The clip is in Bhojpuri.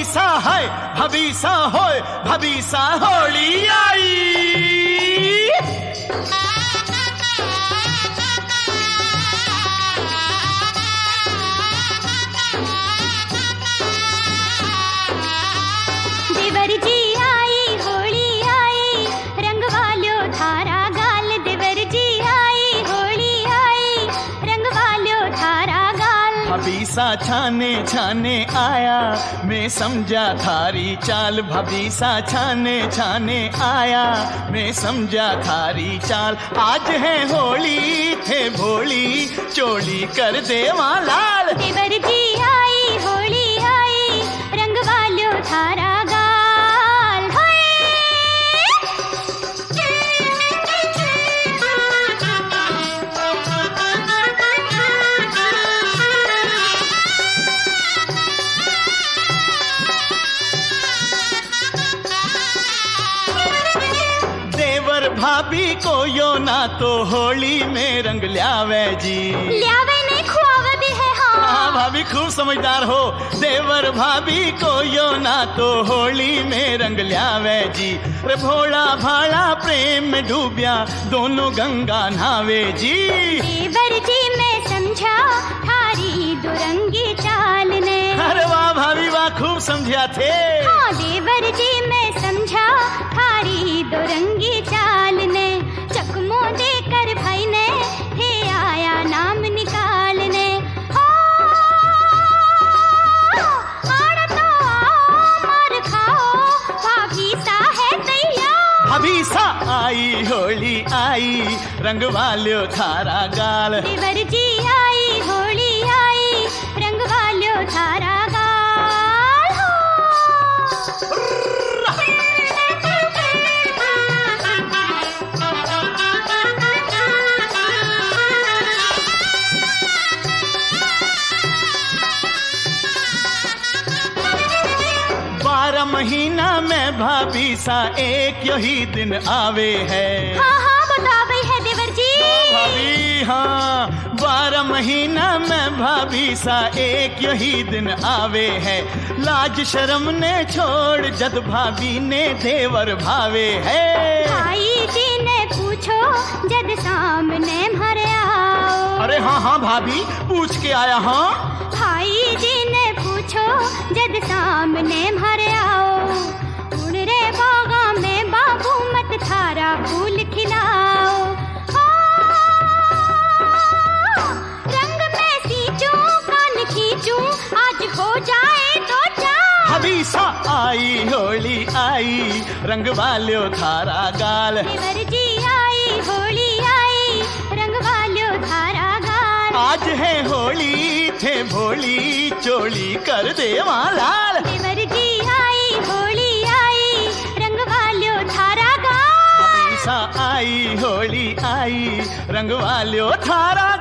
भबीसा है भबीसा होय भबीसा होली आई। देवर जी आई होली आई रंग वाल्यो थारा गाल। देवर जी आई होली आई रंग वाल्यो थारा गाल। भबीसा छाने छाने आया मैं समझा थारी चाल। भबीसा छाने छाने आया मैं समझा थारी चाल। आज है होली थे भोली चोली कर देवा लाल। देवर जी आई होली आई रंग वाल्यो थारा गाल। भाभी को यो ना तो होली में रंग ल्यावे जी। ल्यावे नहीं खुआवे भी है। हाँ भाभी खूब समझदार हो। देवर भाभी को यो ना तो होली में रंग ल्यावे जी। रे भोला भाला प्रेम में डूबिया दोनों गंगा नहावे जी। देवर जी मैं समझा थारी दुरंगी चाल ने। अरे वाह भाभी वाह खूब समझा थे। हाँ देवर जी मैं समझा थारी दुरंगी चाल ने। चकमो देकर भाई ने थे आया नाम निकालने। आड़ तो मार खाओ भबीसा है तैयार। भबीसा आई होली आई रंग वाल्यो थारा गाल। देवर जी आई होली आई रंग वाल्यो थारा गाल। महीना में भबीसा एक यही दिन आवे है। हाँ हाँ बतावे है देवर जी। भाभी हाँ 12 महीना में भबीसा एक यही दिन आवे है। लाज शर्म ने छोड़ जद भाभी ने देवर भावे है। भाई जी ने पूछो जद सामने भरे आओ। अरे हाँ हाँ भाभी पूछ के आया। हाँ भाई जी ने पूछो जद सामने भरे आओ। उड़ रे बागा में बाबू मत थारा फूल खिलाओ। रंग में सींचूं कान खींचूं आज हो जाए तो चाल। भबीसा आई होली आई रंग वाल्यो थारा गाल। देवर जी आई होली आई रंग वाल्यो थारा गाल। आज है होली थे भोली चोली कर देवा लाल। देवर जी आई होली आई रंग वाल्यो थारा गाल। भबीसा आई होली आई रंग वाल्यो थारा